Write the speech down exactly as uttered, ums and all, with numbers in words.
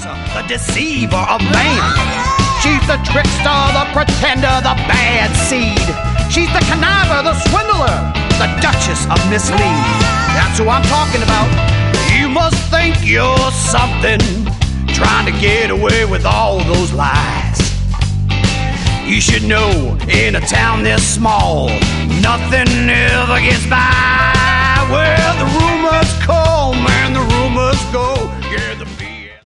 seducer, the deceiver of man. She's the trickster, the pretender, the bad seed. She's the conniver, the swindler, the Duchess of Mislead. That's who I'm talking about. You must think you're something, trying to get away with all those lies. You should know, in a town this small, nothing ever gets by. Well, the rumors come and the rumors go. Yeah, the